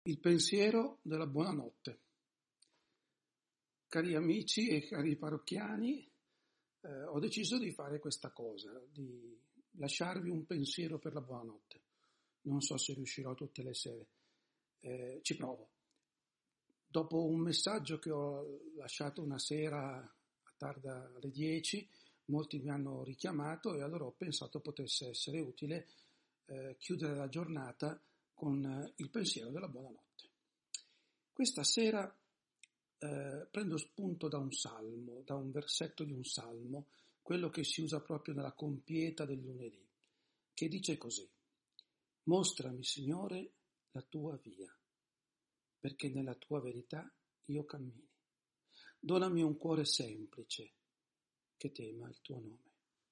Il pensiero della buonanotte. Cari amici e cari parrocchiani, ho deciso di fare questa cosa, di lasciarvi un pensiero per la buonanotte. Non so se riuscirò tutte le sere, ci provo. Dopo un messaggio che ho lasciato una sera a tarda alle 10, molti mi hanno richiamato e allora ho pensato potesse essere utile chiudere la giornata con il pensiero della buonanotte. Questa sera prendo spunto da un salmo, da un versetto di un salmo, quello che si usa proprio nella compieta del lunedì, che dice così: mostrami, Signore, la tua via, perché nella tua verità io cammini. Donami un cuore semplice, che tema il tuo nome.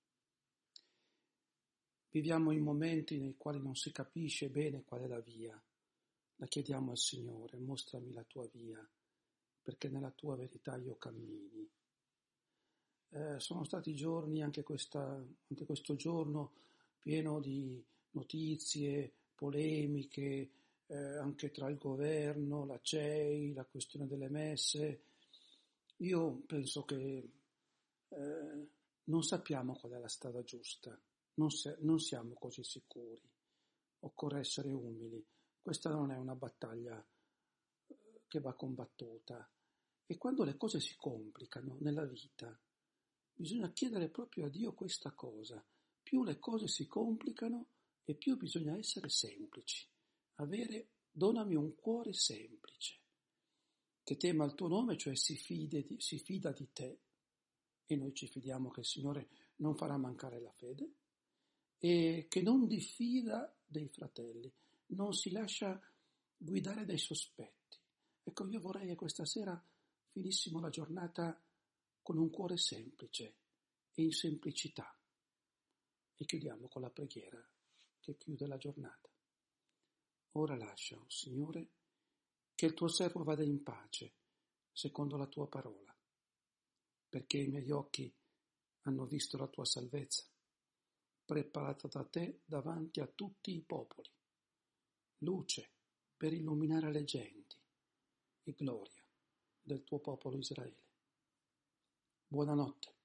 Viviamo in momenti nei quali non si capisce bene qual è la via. La chiediamo al Signore: mostrami la tua via, perché nella tua verità io cammini. Sono stati giorni, anche questo giorno, pieno di notizie, polemiche, anche tra il governo, la CEI, la questione delle messe. Io penso che non sappiamo qual è la strada giusta, non siamo così sicuri, occorre essere umili. Questa non è una battaglia che va combattuta, e quando le cose si complicano nella vita bisogna chiedere proprio a Dio questa cosa: più le cose si complicano e più bisogna essere semplici, donami un cuore semplice, che tema il tuo nome, cioè si fida di te, e noi ci fidiamo che il Signore non farà mancare la fede, e che non diffida dei fratelli, non si lascia guidare dai sospetti. Ecco, io vorrei che questa sera finissimo la giornata con un cuore semplice e in semplicità, e chiudiamo con la preghiera che chiude la giornata. Ora lascia, oh Signore, che il tuo servo vada in pace, secondo la tua parola, perché i miei occhi hanno visto la tua salvezza, preparata da te davanti a tutti i popoli, luce per illuminare le genti e gloria del tuo popolo Israele. Buonanotte.